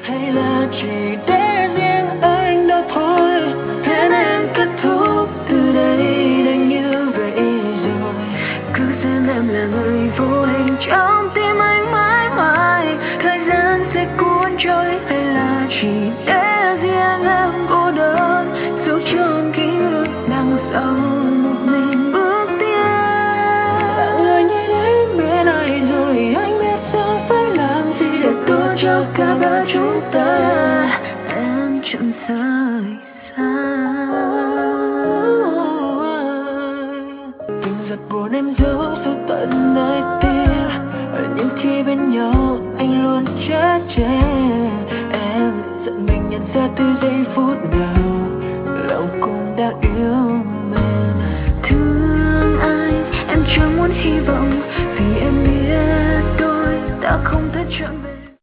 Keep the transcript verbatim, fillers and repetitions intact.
hay là chỉ để riêng anh đó thôi. Thế nên kết thúc từ đây đành như vậy rồi. Cứ xem em là người vô hình trong tim anh mãi mãi. Thời gian sẽ cuốn trôi hay là chỉ để riêng em cô đơn, dấu trong ký ức đằng sau một mình bước tiếp. Là người nhìn đến bên ai rồi anh biết sẽ phải làm gì để tốt cho cả ba chúng ta. Em chẳng rời xa. Từng giọt buồn em giấu sâu tận nơi tim, ở những khi bên nhau anh luôn chở che. Em giận mình nhận ra từ giây phút nào lòng cũng đã yêu mình. Thương ai em chẳng muốn hy vọng